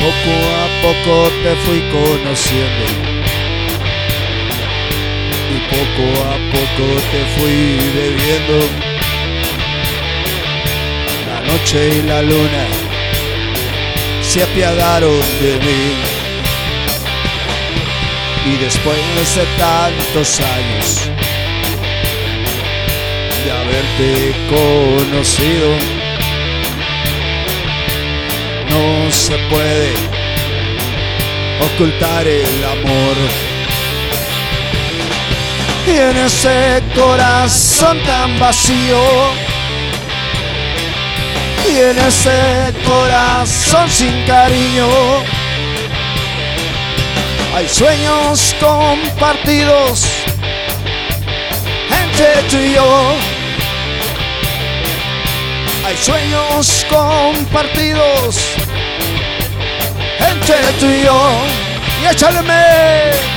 Poco a poco te fui conociendo y poco a poco te fui bebiendo. La noche y la luna se apiadaron de mí, y después de tantos años de haberte conocido, no se puede ocultar el amor. Y en ese corazón tan vacío, y en ese corazón sin cariño, hay sueños compartidos entre tú y yo. Hay sueños compartidos entre tú y yo. Y échale.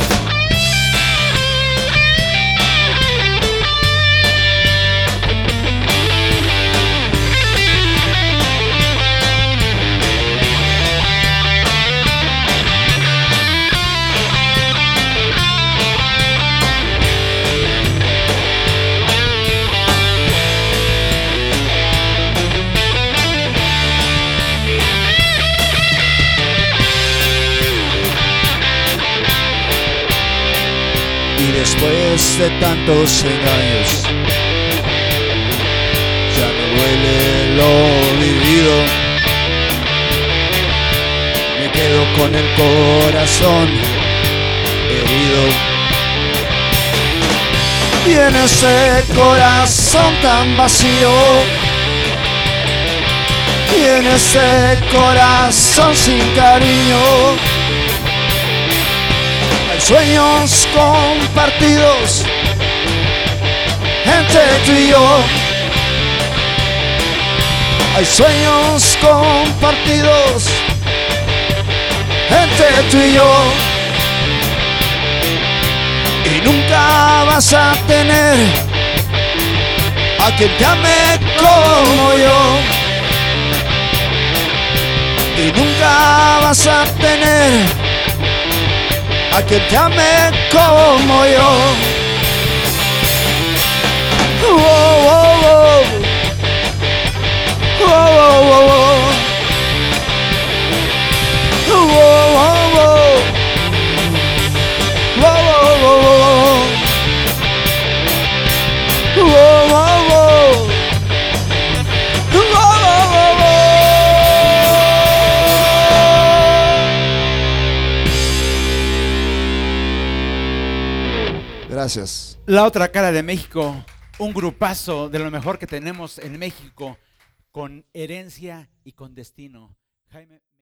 Y después de tantos engaños, ya me duele lo vivido. Me quedo con el corazón herido. Y en ese corazón tan vacío, y en ese corazón sin cariño, sueños compartidos entre tú y yo. Hay sueños compartidos entre tú y yo. Y nunca vas a tener a quien te ame como yo. Y nunca vas a tener a quien te ame como yo. Oh, oh, oh. Oh, oh, oh, oh. Oh, oh, oh. Oh, oh, oh. Oh, oh, oh. Gracias. La otra cara de México, un grupazo de lo mejor que tenemos en México, con herencia y con destino. Jaime